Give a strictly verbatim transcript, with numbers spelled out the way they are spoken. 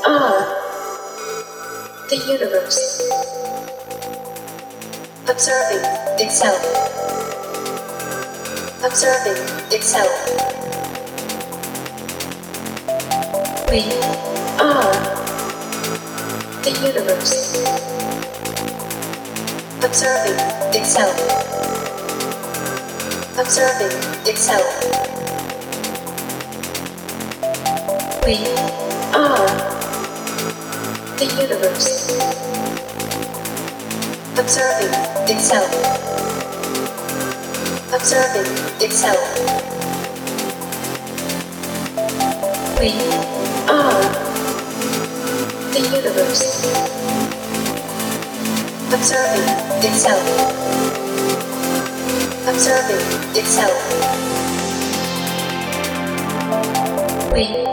are the universe, observing itself, observing itself. We are the universe, observing itself, observing itself. We are the universe, observing itself, observing itself. We are the universe, observing itself, observing itself. We